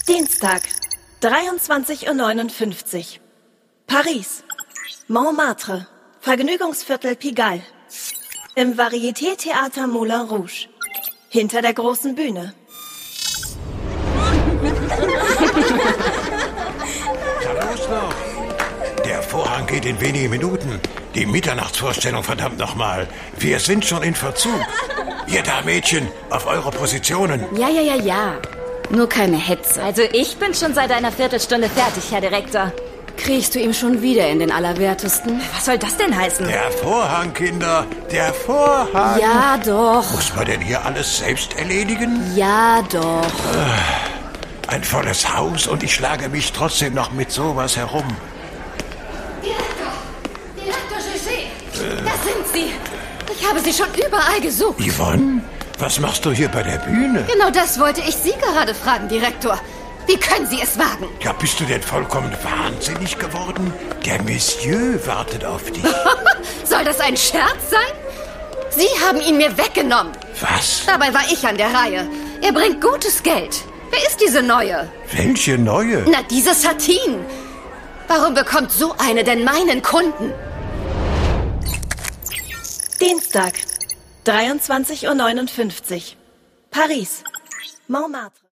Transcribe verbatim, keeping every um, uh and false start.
Dienstag, dreiundzwanzig Uhr neunundfünfzig. Paris. Montmartre. Vergnügungsviertel Pigalle. Im Varieté-Theater Moulin Rouge. Hinter der großen Bühne. Na los noch! Der Vorhang geht in wenigen Minuten. Die Mitternachtsvorstellung, verdammt nochmal. Wir sind schon in Verzug. Ihr da, Mädchen, auf eure Positionen. Ja, ja, ja, ja. Nur keine Hetze. Also ich bin schon seit einer Viertelstunde fertig, Herr Direktor. Kriegst du ihm schon wieder in den Allerwertesten? Was soll das denn heißen? Der Vorhang, Kinder, der Vorhang. Ja, doch. Muss man denn hier alles selbst erledigen? Ja, doch. Ein volles Haus und ich schlage mich trotzdem noch mit sowas herum. Direktor! Direktor Gégé! Da sind Sie! Ich habe Sie schon überall gesucht. Yvonne, was machst du hier bei der Bühne? Genau das wollte ich Sie gerade fragen, Direktor. Wie können Sie es wagen? Ja, bist du denn vollkommen wahnsinnig geworden? Der Monsieur wartet auf dich. Soll das ein Scherz sein? Sie haben ihn mir weggenommen. Was? Dabei war ich an der Reihe. Er bringt gutes Geld. Wer ist diese Neue? Welche neue? Na, diese Satin. Warum bekommt so eine denn meinen Kunden? Dienstag, dreiundzwanzig Uhr neunundfünfzig. Paris. Montmartre.